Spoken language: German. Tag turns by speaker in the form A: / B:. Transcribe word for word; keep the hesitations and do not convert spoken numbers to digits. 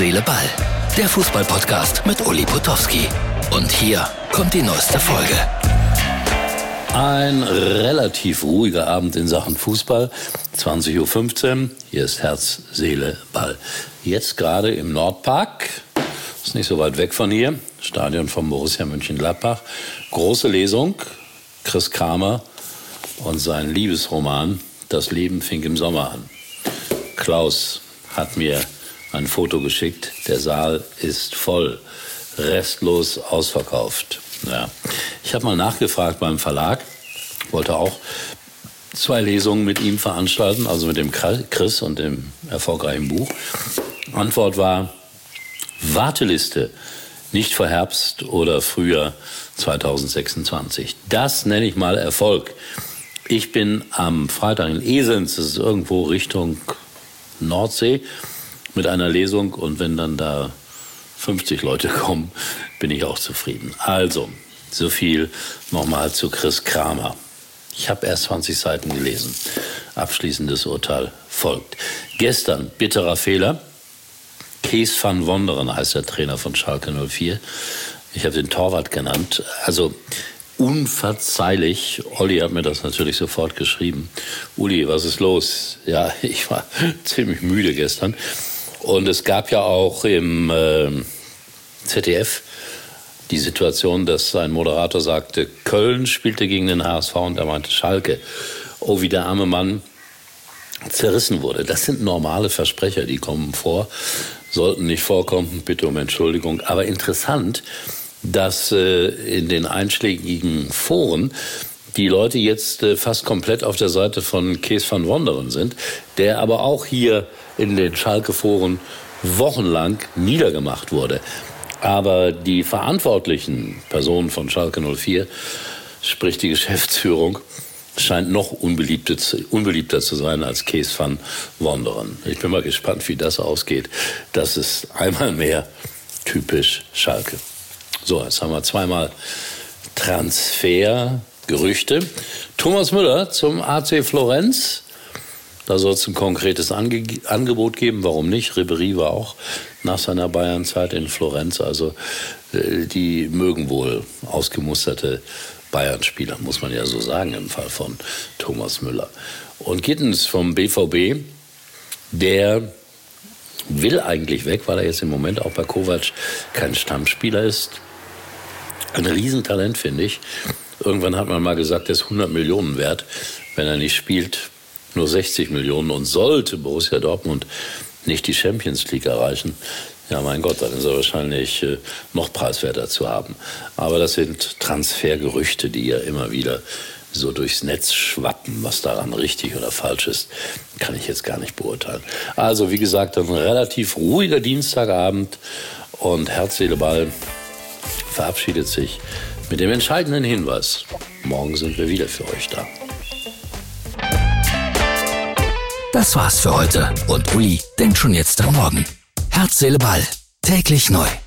A: Seele, Ball. Der Fußball-Podcast mit Uli Potowski. Und hier kommt die neueste Folge.
B: Ein relativ ruhiger Abend in Sachen Fußball. zwanzig Uhr fünfzehn. Hier ist Herz, Seele, Ball. Jetzt gerade im Nordpark. Ist nicht so weit weg von hier. Stadion von Borussia Mönchengladbach. Große Lesung. Chris Kramer und sein Liebesroman Das Leben fing im Sommer an. Klaus hat mir ein Foto geschickt. Der Saal ist voll. Restlos ausverkauft. Ja. Ich habe mal nachgefragt beim Verlag. Wollte auch zwei Lesungen mit ihm veranstalten, also mit dem Chris und dem erfolgreichen Buch. Antwort war: Warteliste, nicht vor Herbst oder Frühjahr zwanzig sechsundzwanzig. Das nenne ich mal Erfolg. Ich bin am Freitag in Esens, das ist irgendwo Richtung Nordsee, mit einer Lesung, und wenn dann da fünfzig Leute kommen, bin ich auch zufrieden. Also, so viel nochmal zu Chris Kramer. Ich habe erst zwanzig Seiten gelesen. Abschließendes Urteil folgt. Gestern bitterer Fehler. Kees van Wonderen heißt der Trainer von Schalke null vier. Ich habe den Torwart genannt. Also unverzeihlich. Olli hat mir das natürlich sofort geschrieben. Uli, was ist los? Ja, ich war ziemlich müde gestern. Und es gab ja auch im äh, Z D F die Situation, dass ein Moderator sagte, Köln spielte gegen den H S V, und er meinte Schalke. Oh, wie der arme Mann zerrissen wurde. Das sind normale Versprecher, die kommen vor, sollten nicht vorkommen, bitte um Entschuldigung. Aber interessant, dass äh, in den einschlägigen Foren die Leute jetzt äh, fast komplett auf der Seite von Kees van Wonderen sind, der aber auch hier in den Schalke-Foren wochenlang niedergemacht wurde. Aber die verantwortlichen Personen von Schalke null vier, sprich die Geschäftsführung, scheint noch unbeliebter zu, unbeliebter zu sein als Kees van Wonderen. Ich bin mal gespannt, wie das ausgeht. Das ist einmal mehr typisch Schalke. So, jetzt haben wir zweimal Transfergerüchte. Thomas Müller zum A C Florenz. Da soll es ein konkretes Ange- Angebot geben. Warum nicht? Ribéry war auch nach seiner Bayern-Zeit in Florenz. Also äh, die mögen wohl ausgemusterte Bayern-Spieler, muss man ja so sagen im Fall von Thomas Müller. Und Gittens vom B V B, der will eigentlich weg, weil er jetzt im Moment auch bei Kovac kein Stammspieler ist. Ein Riesentalent, finde ich. Irgendwann hat man mal gesagt, er ist hundert Millionen wert, wenn er nicht spielt. Nur sechzig Millionen, und sollte Borussia Dortmund nicht die Champions League erreichen, ja mein Gott, dann ist er wahrscheinlich äh, noch preiswerter zu haben. Aber das sind Transfergerüchte, die ja immer wieder so durchs Netz schwappen. Was daran richtig oder falsch ist, kann ich jetzt gar nicht beurteilen. Also wie gesagt, ein relativ ruhiger Dienstagabend, und Herz, Seele, Ball verabschiedet sich mit dem entscheidenden Hinweis: Morgen sind wir wieder für euch da.
A: Das war's für heute. Und Uli denkt schon jetzt am Morgen. Herz, Seele, Ball. Täglich neu.